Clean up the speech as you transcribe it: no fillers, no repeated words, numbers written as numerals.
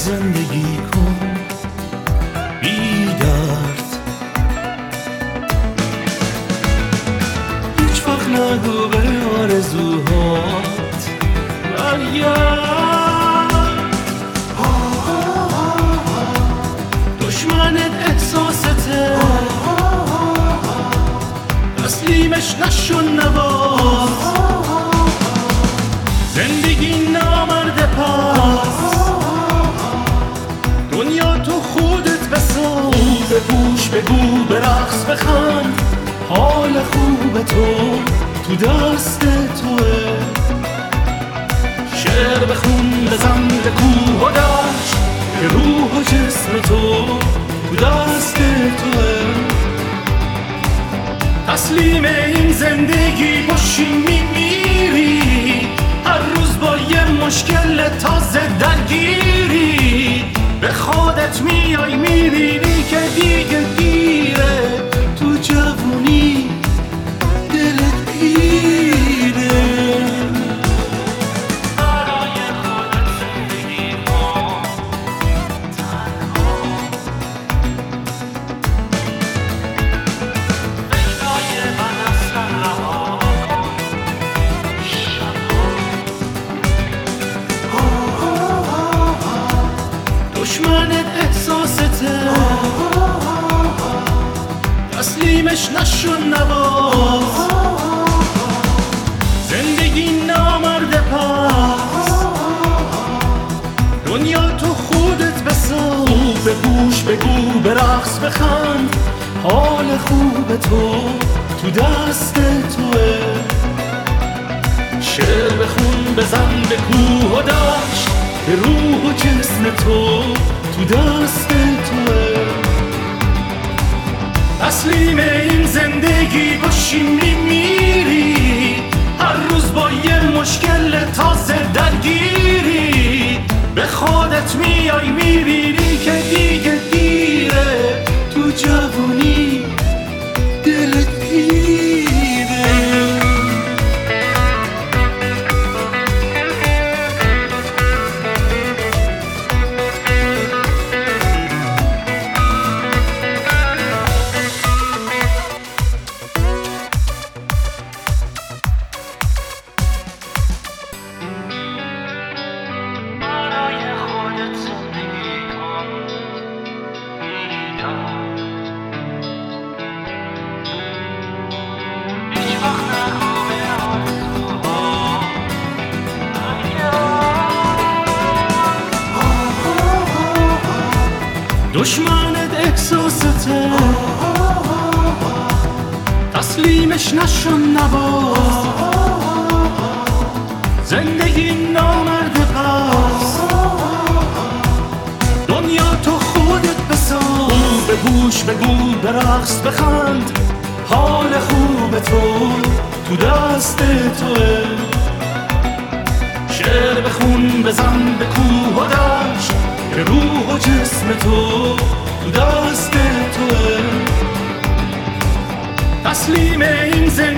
زندگی کن بی درد. هیچ وقت نگو به آرزوهات برگرد. دشمنت احساسته، تسلیمش نشو نباز. زندگی نامرده پس، دنیا تو خودت بساز. بپوش بگو برقص بخند، حال خوب تو دست توه. شعر بخون بزن به کوه و دشت، که روح و جسم تو دست توه. تسلیم این زندگی باشی میمیری، هر روز با یه مشکل تازه درگیری. به خودت میای میبینی که دیگه دیره، تو جوونی دلت پیره. برای خودت زندگی کن تنها، فکرای من اصلا رها کن شبها. دشمنت احساسته، تسلیمش نشو نباز. زندگی نامرده پس، دنیا تو خودت بساز. بپوش بگو برقص بخند، حال خوب تو دست توه. شعر بخون بزن به کوه و دشت، که روح و جسم تو دست توه. تسلیم این زندگی باشی میمیری، هر روز با یه مشکل تازه درگیری. به خودت میای میبینی که دیگه دیره، تو جوونی دلت پیره. دشمنت احساسته، تسلیمش نشو نباز. زندگی نامرده پس، دنیا تو خودت بساز. بپوش بگو برقص بخند، حال خوب تو دست توه. شعر بخون بزن به کوه و دشت، که روح و جسم تو دست توه. تسلیم این زندگی